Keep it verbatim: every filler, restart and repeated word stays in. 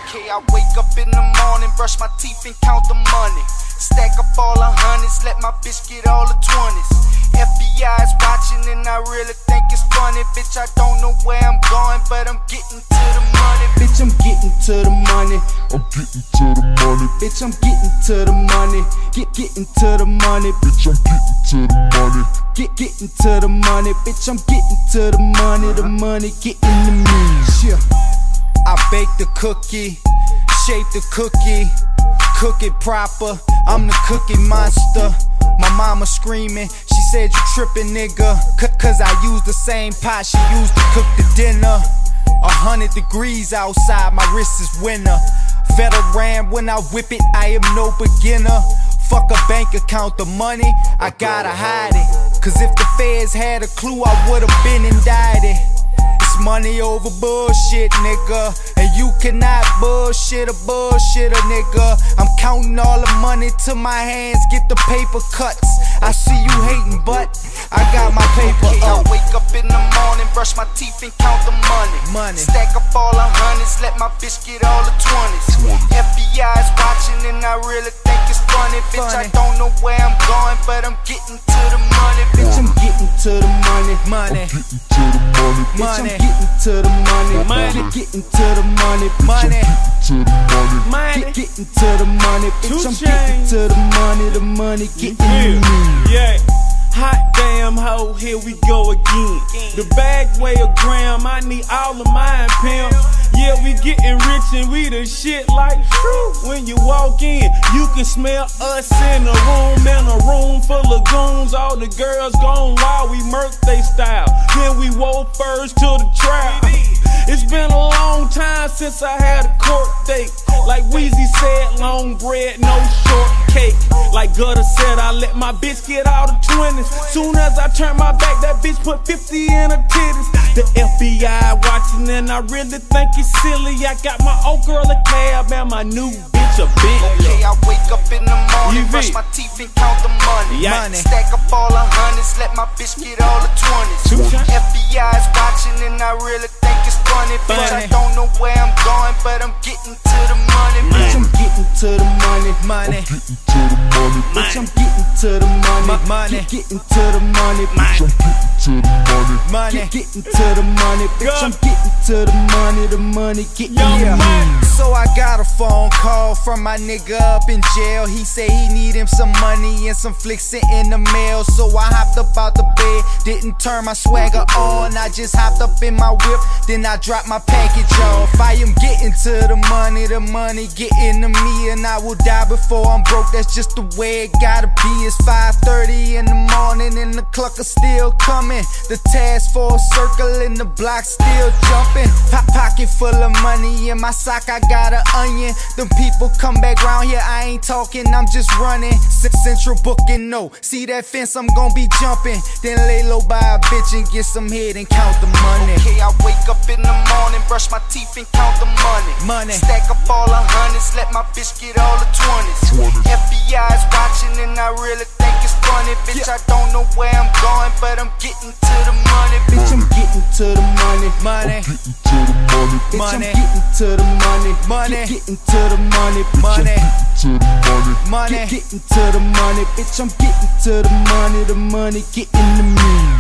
Okay, I wake up in the morning, brush my teeth and count the money. Stack up all the hundreds, let my bitch get all the twenties. F B I is watching and I really think it's funny. Bitch, I don't know where I'm going, but I'm getting to the money. Bitch, I'm getting to the money. I'm getting to the money. Bitch, I'm getting to the money. Get getting to the money. Bitch, I'm getting to the money. Get getting to the money. Bitch, I'm getting to the money. The money getting to me. Yeah. I bake the cookie, shape the cookie, cook it proper. I'm the cookie monster. My mama screaming, she said you trippin' nigga, cause I use the same pot she used to cook the dinner. A hundred degrees outside, my wrist is winter. Veteran, when I whip it, I am no beginner. Fuck a bank account, the money, I gotta hide it. Cause if the feds had a clue, I would've been indicted. It's money over bullshit, nigga. And you cannot bullshit a bullshitter, nigga. I'm counting all the money till my hands get the paper cuts. I see you hating, but I got my paper okay, up. I wake up in the morning, brush my teeth and count the money. Money. Stack up all the hundreds, let my bitch get all the twenties. F B I is watching and I really think it's funny. Bitch, Funny. I don't know where I'm going, but I'm getting to the money. Bitch, I'm getting to the money. Money. Getting to the money. Bitch, I'm Money. getting to the money. Money. Get getting to the money. Money. To the money. Money. Get getting to the money. Bitch, I'm Two getting chains. to the money. The money getting to me. Yeah. Hot damn hoe, here we go again. The bag weigh a gram, I need all of mine, pimp. Yeah, we getting rich and we the shit like shoo. When you walk in, you can smell us in a room, in a room full of goons. All the girls gone wild, we murk they style. Then we wore first to the trap. It's been a long time since I had a court date. Like Weezy said, long bread, no shortcake. Like Gutter said, I let my bitch get all the twenties. Soon as I turn my back, that bitch put fifty in her titties. The F B I watching and I really think it's silly. I got my old girl a cab and my new bitch a Bentley. Okay, I wake up in the morning, U V. brush my teeth and count the money. Yikes. Stack up all the hundreds, let my bitch get all the Two twenties. chains. F B I is watching and I really think it's funny. Bitch, I Funny. don't know where I'm going, but I'm getting to the money. Bitch, I'm getting to the money. Money. Getting to the money. Bitch, I'm getting to the money. M- money. Get getting to the money. Bitch, I'm getting to the money. Money. Get getting to the money. Bitch, I'm getting to the money. The money getting Young to money. me. So I got a phone call from my nigga up in jail. He say he need him some money and some flicks in the mail. So I hopped up out the bed, didn't turn my swagger on. I just hopped up in my whip, then I dropped my package off. I am getting to the money, the money getting to me, and I will die before I'm broke. That's just the way it gotta be. It's five thirty in the morning and the clock is still coming. The task force circling the block still jumping. Pop pocket full of money in my sock, I got an onion. Them people come back round here, I ain't talking, I'm just running. C- Central booking, no. See that fence, I'm gon' be jumping. Then lay low by a bitch and get some head and count the money. Okay, I wake up in the morning, brush my teeth and count the money. Money. Stack up all the hundreds, let my bitch get all the twenties. F B I is watching and I really think it's funny. Bitch, I don't know where I'm going, but I'm getting to the money. Bitch, I'm getting to the money. Money. Getting to the money. Bitch, I'm Money. getting to the money. Money. Get getting to the money. Money. To the money. Money. Get getting to the money. Bitch, I'm getting to the money. The money getting to me.